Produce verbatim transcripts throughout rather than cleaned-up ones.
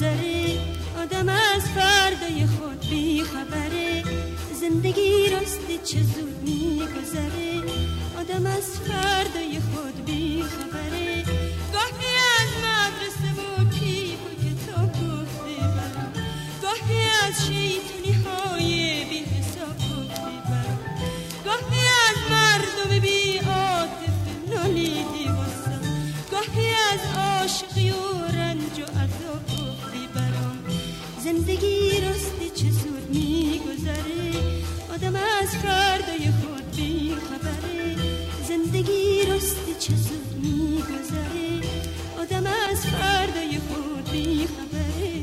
میگذره، آدم از فردای خود بی خبره. زندگی راستی چه زود میگذره، آدم از فردای خود بی خبره. گاهی از مدرسه و کیف و کتاب گفته برم، گاهی از شیطونی های بی حساب گفته برم، گاهی از مردم بی عاطفه نالیدی واسم، گاهی از عاشقی و رنج و عذاب گفته برم. زندگی راستی چه زود میگذره، آدم از فردای خود بی خبره. زندگی راستی چه زود میگذره، آدم از فردای خود بی خبره.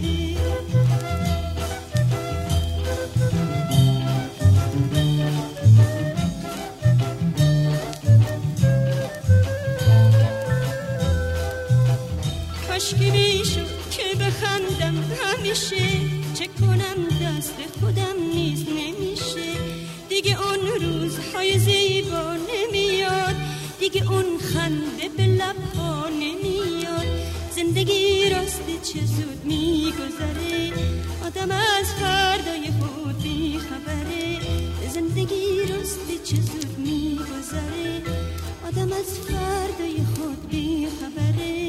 کاشکی میشد که بخندم همیشه، چه کنم دست خودم نیست نمیشه. دیگه اون روزهای زیبا نمیاد، دیگه اون خنده به لبها نمیاد. زندگی راستی چه زود میگذره، آدم از فردای خود بی خبره. زندگی راستی چه زود میگذره، آدم از فردای خود بی خبره.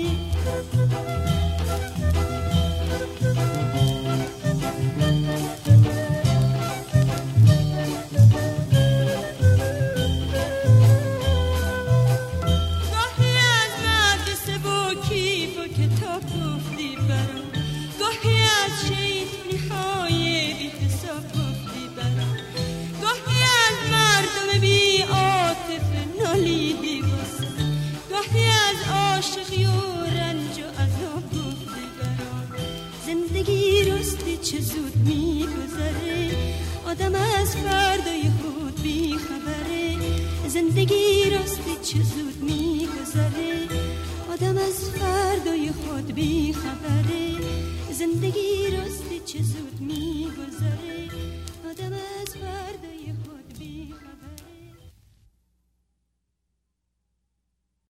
چه زود میگذره، آدم از فردای خود بی خبره. زندگی راستی چه زود میگذره، آدم از فردای خود بی خبره. زندگی راستی چه زود میگذره، آدم از فردای خود بی خبره.